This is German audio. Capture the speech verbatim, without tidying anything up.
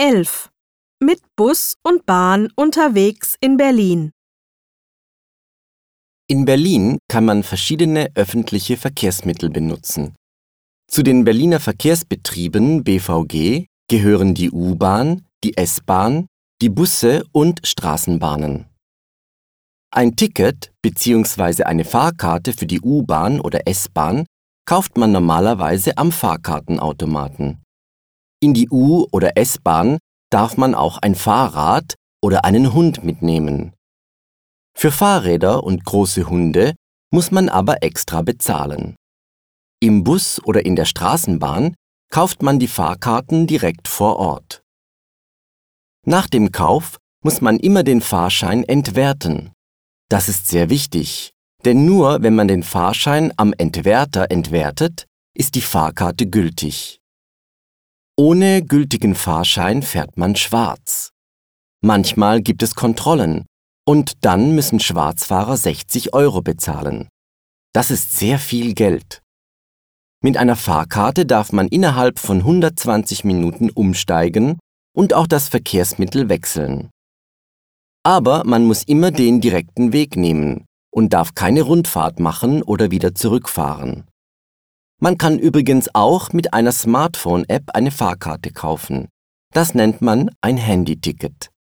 elf. Mit Bus und Bahn unterwegs in Berlin. In Berlin kann man verschiedene öffentliche Verkehrsmittel benutzen. Zu den Berliner Verkehrsbetrieben B V G gehören die U-Bahn, die S-Bahn, die Busse und Straßenbahnen. Ein Ticket bzw. eine Fahrkarte für die U-Bahn oder S-Bahn kauft man normalerweise am Fahrkartenautomaten. In die U- oder S-Bahn darf man auch ein Fahrrad oder einen Hund mitnehmen. Für Fahrräder und große Hunde muss man aber extra bezahlen. Im Bus oder in der Straßenbahn kauft man die Fahrkarten direkt vor Ort. Nach dem Kauf muss man immer den Fahrschein entwerten. Das ist sehr wichtig, denn nur wenn man den Fahrschein am Entwerter entwertet, ist die Fahrkarte gültig. Ohne gültigen Fahrschein fährt man schwarz. Manchmal gibt es Kontrollen und dann müssen Schwarzfahrer sechzig Euro bezahlen. Das ist sehr viel Geld. Mit einer Fahrkarte darf man innerhalb von hundertzwanzig Minuten umsteigen und auch das Verkehrsmittel wechseln. Aber man muss immer den direkten Weg nehmen und darf keine Rundfahrt machen oder wieder zurückfahren. Man kann übrigens auch mit einer Smartphone-App eine Fahrkarte kaufen. Das nennt man ein Handyticket.